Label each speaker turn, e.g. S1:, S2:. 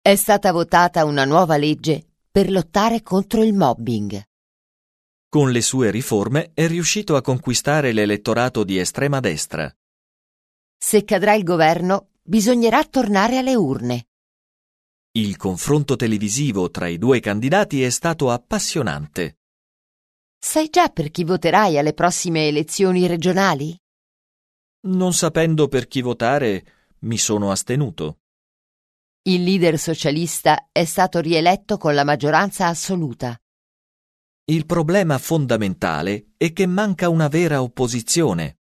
S1: È stata votata una nuova legge per lottare contro il mobbing.
S2: Con le sue riforme è riuscito a conquistare l'elettorato di estrema destra.
S1: Se cadrà il governo, bisognerà tornare alle urne.
S2: Il confronto televisivo tra i due candidati è stato appassionante.
S1: Sai già per chi voterai alle prossime elezioni regionali?
S2: Non sapendo per chi votare, mi sono astenuto.
S1: Il leader socialista è stato rieletto con la maggioranza assoluta.
S2: Il problema fondamentale è che manca una vera opposizione.